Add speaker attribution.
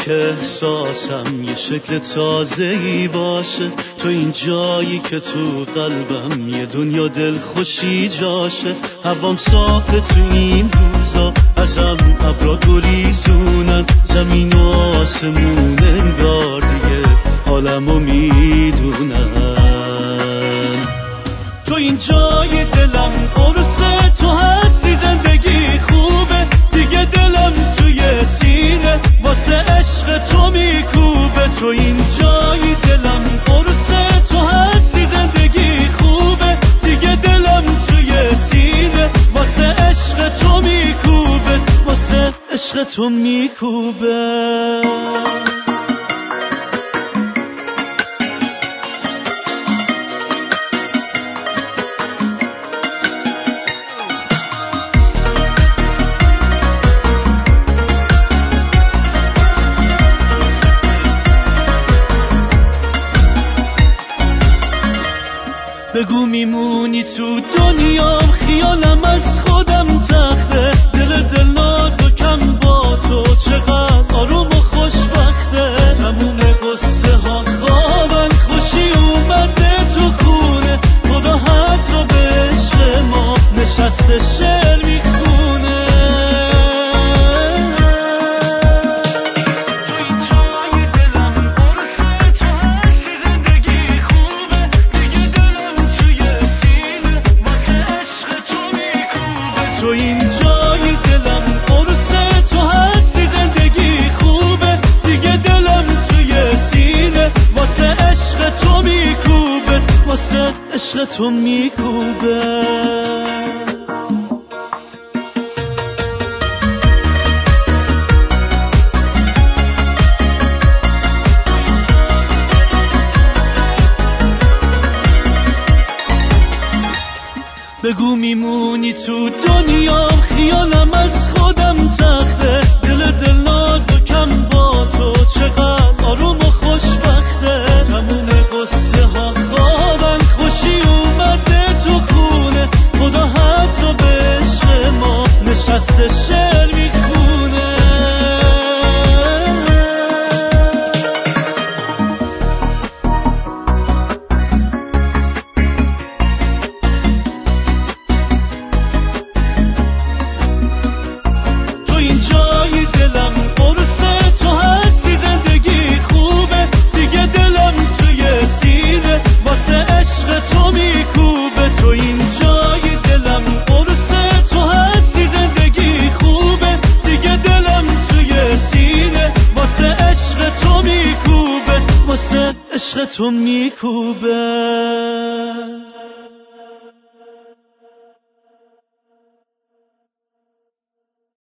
Speaker 1: که احساسم یه شکل تازه‌ای باشه، تو این جایی که تو قلبم یه دنیا دلخوشی جاشه. هوام صافه تو این روزا، ازم ابرا گریزونن، زمین و آسمون انگار دیگه حالمو میدونن. تو این جای دلم قرصه، تو هستی زندگی خوبه دیگه، دلم توی سینه واسه عشق تو میکوبه. تو این جای دلم قرصه، تو هستی زندگی خوبه دیگه، دلم توی سینه واسه عشق تو میکوبه، واسه عشق تو میکوبه. بگو میمونی تو دنیام، خیالم از خودم تخته، دل ناز و کم با تو چقدر آروم و خوشبخته. تموم قصه ها خوابن، خوشی اومده تو خونه، خدا حتی به عشق ما نشسته شعر میخونه. تو این جای دلم قرصه، تو هستی زندگی خوبه دیگه، دلم توی سینه واسه عشق تو میکوبه، واسه عشق تو میکوبه. بگو میمونی تو دنیام، خیالم از خودم تخته، دل ناز و کم با تو چقدر آروم و خوشبخته. تموم قصه ها خوابن، خوشی اومده تو خونه، خدا حتی به عشق ما نشسته شعر میخونه. عشق تو میکوبه.